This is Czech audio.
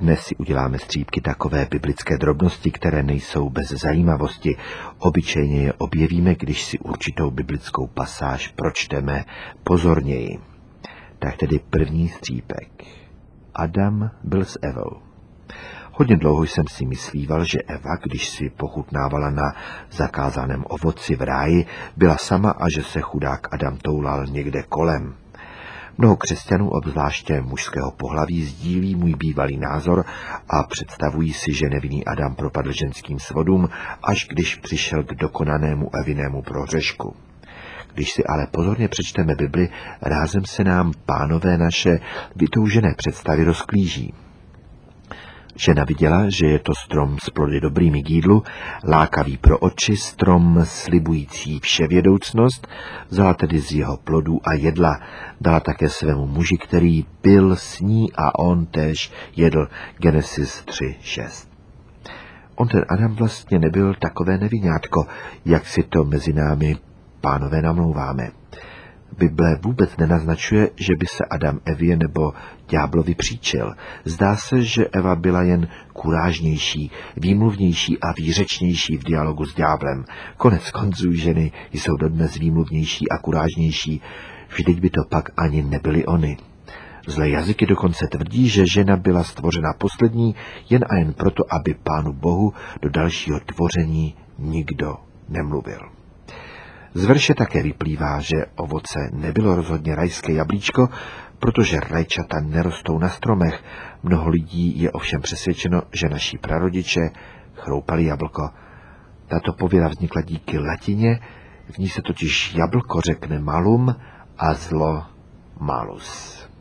Dnes si uděláme střípky takové biblické drobnosti, které nejsou bez zajímavosti. Obyčejně je objevíme, když si určitou biblickou pasáž pročteme pozorněji. Tak tedy první střípek. Adam byl s Evou. Hodně dlouho jsem si myslíval, že Eva, když si pochutnávala na zakázaném ovoci v ráji, byla sama a že se chudák Adam toulal někde kolem. Mnoho křesťanů, obzvláště mužského pohlaví, sdílí můj bývalý názor a představují si, že nevinný Adam propadl ženským svodům, až když přišel k dokonanému Evinému prohřešku. Když si ale pozorně přečteme Bibli, rázem se nám pánové naše vytoužené představy rozklíží. Žena viděla, že je to strom s plody dobrými k jídlu, lákavý pro oči, strom slibující vševědoucnost, vzala tedy z jeho plodů a jedla. Dala také svému muži, který pil s ní a on též jedl. Genesis 3:6. On ten Adam vlastně nebyl takové nevinňátko, jak si to mezi námi pánové namlouváme. Bible vůbec nenaznačuje, že by se Adam Evě nebo ďáblovi příčil. Zdá se, že Eva byla jen kurážnější, výmluvnější a výřečnější v dialogu s ďáblem. Konec konců ženy jsou dodnes výmluvnější a kurážnější, vždyť by to pak ani nebyly ony. Zlé jazyky dokonce tvrdí, že žena byla stvořena poslední jen a jen proto, aby Pánu Bohu do dalšího tvoření nikdo nemluvil. Z verše také vyplývá, že ovoce nebylo rozhodně rajské jablíčko, protože rajčata nerostou na stromech. Mnoho lidí je ovšem přesvědčeno, že naši prarodiče chroupali jablko. Tato pověda vznikla díky latině, v ní se totiž jablko řekne malum a zlo malus.